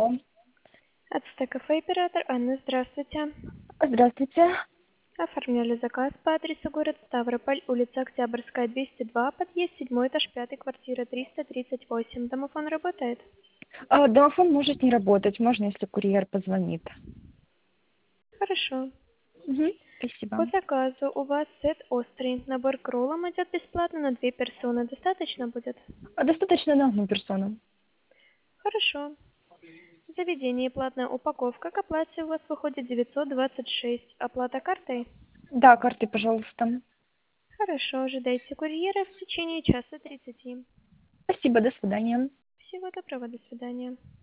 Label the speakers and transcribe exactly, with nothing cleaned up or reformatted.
Speaker 1: Ацтек.Инфо.
Speaker 2: Ацтек.Кафе, оператор Анна, здравствуйте.
Speaker 1: Здравствуйте.
Speaker 2: Оформляли заказ по адресу город Ставрополь, улица Октябрьская, двести два, подъезд седьмой этаж, пятый, квартира триста тридцать восемь. Домофон работает?
Speaker 1: А, домофон может не работать, можно, если курьер позвонит.
Speaker 2: Хорошо.
Speaker 1: Угу.
Speaker 2: По
Speaker 1: Спасибо.
Speaker 2: заказу у вас сет острый. Набор к роллам идет бесплатно на две персоны. Достаточно будет?
Speaker 1: А, Достаточно на одну персону.
Speaker 2: Хорошо. В заведении платная упаковка. К оплате у вас выходит девятьсот двадцать шесть. Оплата картой?
Speaker 1: Да, карты, пожалуйста.
Speaker 2: Хорошо. Ожидайте курьера в течение часа тридцати.
Speaker 1: Спасибо, до свидания.
Speaker 2: Всего доброго. До свидания.